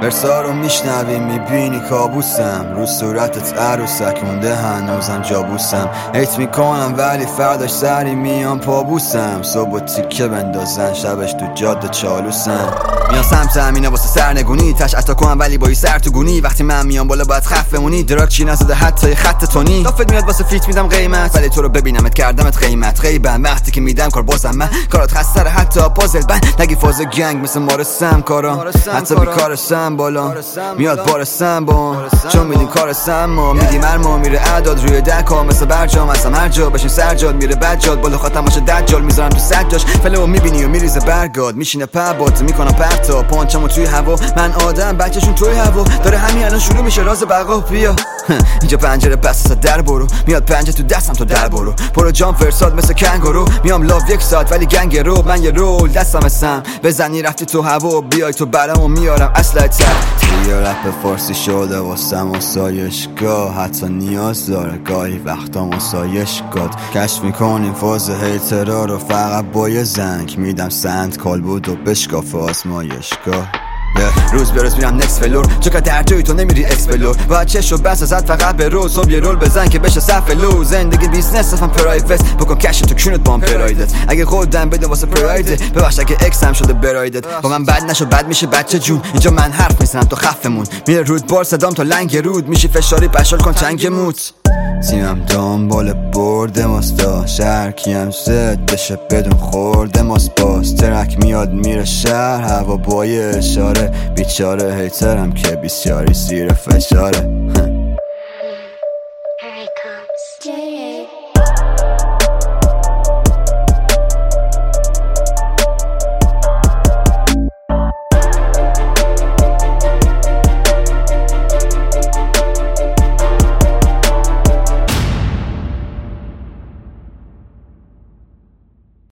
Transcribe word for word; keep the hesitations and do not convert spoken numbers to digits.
ورسا رو میشنوی میبینی کابوسم، رو صورتت عروسک مونده هنوزم جابوسم. حیط میکنم ولی فرداش سری میام پابوسم، صبح تیکه بندازن شبش تو جاده چالوسم. میان سمت همینه واسه سرنگونی، تش عطا کنم ولی با سر تو گونی. وقتی من میام بالا باید خف بمونی، دراک چی نزده حتی خط تونی. دافت میاد واسه فیت میدم قیمت، ولی تو رو ببینمت کردمت قیمت غیبم. وقتی که میدم کار بازم من، کارات خسته حتی پازل بند. نگی فاز گنگ مثل مارسم کارا، حتی بیکارسم بالا میاد بارسم با، چون میدیم کارسم ما. میدیم مرما میره اعداد روی دکا مثل برجام، اصلا هر جا بشین سرجاد میره بجاد. بالا خاتم باشه دجال میذارم تو سجاش، فلو میبینی و میریزه برگاد. میشینه پبات میکنم پرتا پانچمو توی هوا، من آدم بچه‌شون توی هوا. داره همین الان شروع میشه راز بقا. بیا اینجا پنجره پس از در برو، میاد پنجه تو دستم تو در برو. برو جام فرساد مثل کنگورو، میام لاو یک ساعت ولی گنگ رو. من یه رول دستم سم بزنی رفتی تو هوا، بیای تو برامو میارم اصلا تر. بیا رپ فارسی شده واسم آسایشگاه، حتی نیاز داره گاهی وقتا مسایشگاه. کشف میکنیم فاز هیترا رو فقط با یه زنگ، میدم سند کالبود و بشکاف آزمایشگاه. روز به روز میرم نکس فلور، چقدر در جایی تو نمیری اکسپلور. باید چش و بس ازت فقط به روز، صبح یه رول بزن که بشه صف لو. زندگی بیزنس صفم پرایوت، بکن کش تو کونت با هم پرایدت. اگه خودم بده واسه پرایدت، ببخش اگه اکس هم شده برایدت. با من بد نشو بد میشه بچه جون، اینجا من حرف میزنم تو خفمون. میره رود بار صدام تا لنگ رود، میشی فشاری پشال کن چنگ موت. تیمم دنبال برد ماستا، شرکیم زد بشه بدون خورده ماست. باز ترک میاد میره شهر، هوا بای اشاره. بیچاره هیترم که بیسیاری زیر فشاره.